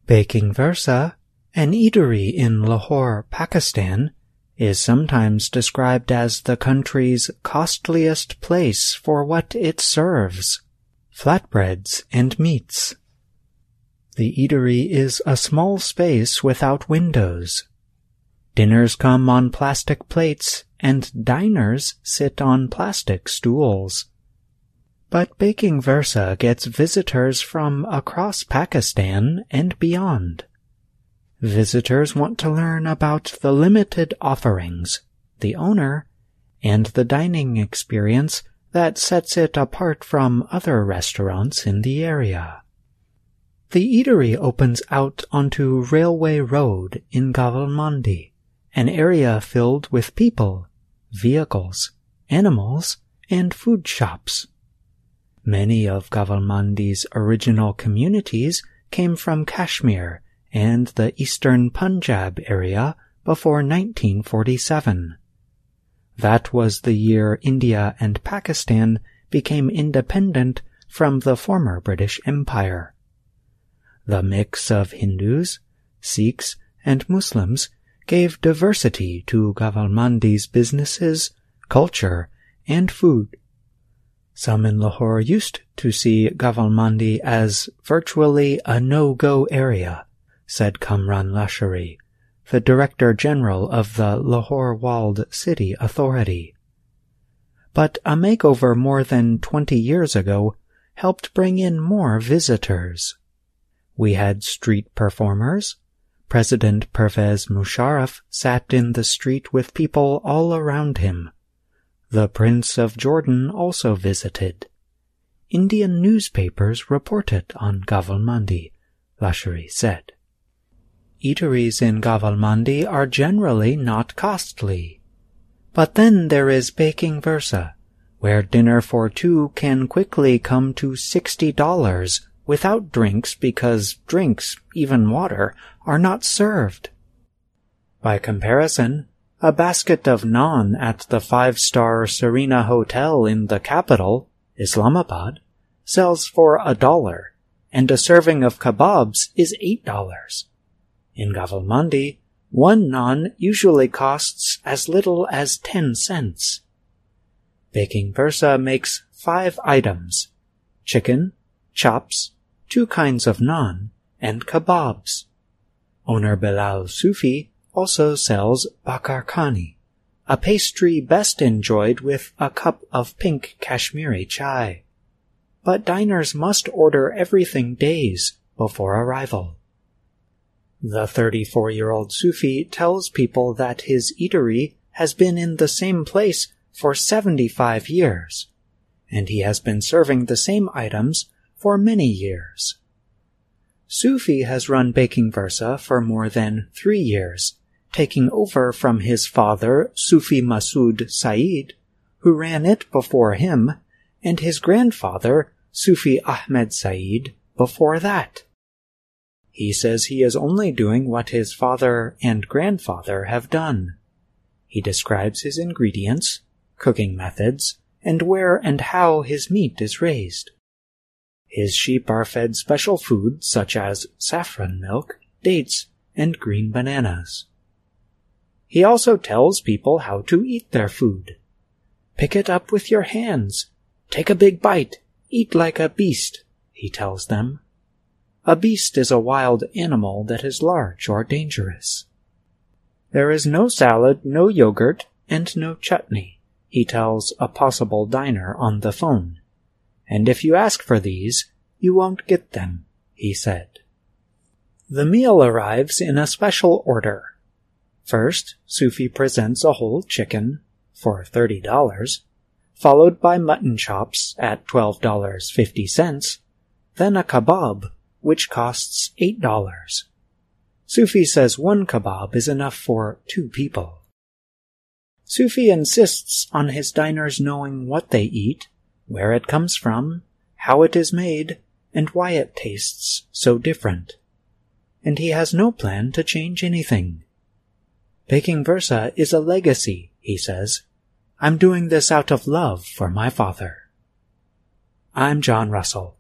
Baking Versa, an eatery in Lahore, Pakistan, is sometimes described as the country's costliest place for what it serves: flatbreads and meats. The eatery is a small space without windows. Dinners come on plastic plates, and diners sit on plastic stools. But Baking Versa gets visitors from across Pakistan and beyond. Visitors want to learn about the limited offerings, the owner, and the dining experience that sets it apart from other restaurants in the area. The eatery opens out onto Railway Road in Gavalmandi, an area filled with people, vehicles, animals, and food shops. Many of Gavalmandi's original communities came from Kashmir and the eastern Punjab area before 1947. That was the year India and Pakistan became independent from the former British Empire. The mix of Hindus, Sikhs, and Muslims gave diversity to Gavalmandi's businesses, culture, and food. Some in Lahore used to see Gavalmandi as virtually a no-go area, said Kamran Lashari, the Director General of the Lahore Walled City Authority. But a makeover more than 20 years ago helped bring in more visitors. We had street performers. President Pervez Musharraf sat in the street with people all around him. The Prince of Jordan also visited. Indian newspapers reported on Gavalmandi, Lashari said. Eateries in Gavalmandi are generally not costly. But then there is Baking Versa, where dinner for two can quickly come to $60 without drinks because drinks, even water, are not served. By comparison, a basket of naan at the 5-star Serena Hotel in the capital, Islamabad, sells for $1, and a serving of kebabs is $8. In Gavalmandi, one naan usually costs as little as 10 cents. Baking Versa makes 5 items: chicken, chops, 2 kinds of naan, and kebabs. Owner Bilal Sufi also sells bakar khani, a pastry best enjoyed with a cup of pink Kashmiri chai. But diners must order everything days before arrival. The 34-year-old Sufi tells people that his eatery has been in the same place for 75 years, and he has been serving the same items for many years. Sufi has run Baking Versa for more than 3 years, taking over from his father, Sufi Masood Saeed, who ran it before him, and his grandfather, Sufi Ahmed Saeed, before that. He says he is only doing what his father and grandfather have done. He describes his ingredients, cooking methods, and where and how his meat is raised. His sheep are fed special food such as saffron milk, dates, and green bananas. He also tells people how to eat their food. Pick it up with your hands. Take a big bite. Eat like a beast, he tells them. A beast is a wild animal that is large or dangerous. There is no salad, no yogurt, and no chutney, he tells a possible diner on the phone. And if you ask for these, you won't get them, he said. The meal arrives in a special order. First, Sufi presents a whole chicken for $30, followed by mutton chops at $12.50, then a kebab, which costs $8. Sufi says one kebab is enough for 2 people. Sufi insists on his diners knowing what they eat, where it comes from, how it is made, and why it tastes so different. And he has no plan to change anything. Baking Versa is a legacy, he says. I'm doing this out of love for my father. I'm John Russell.